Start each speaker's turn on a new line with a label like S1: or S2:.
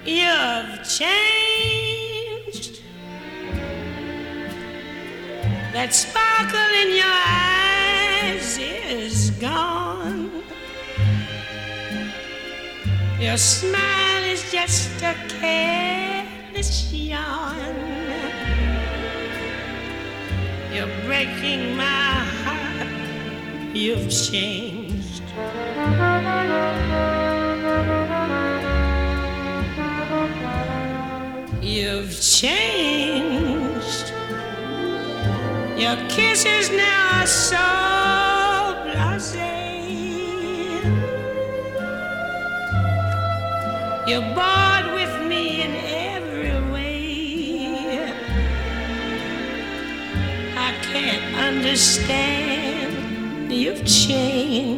S1: You've changed. That sparkle in your eyes is gone. Your smile is just a careless yawn. You're breaking my heart. You've changed. You've changed. Your kisses now are so blasé. You're bored with me in every way. I can't understand. You've changed.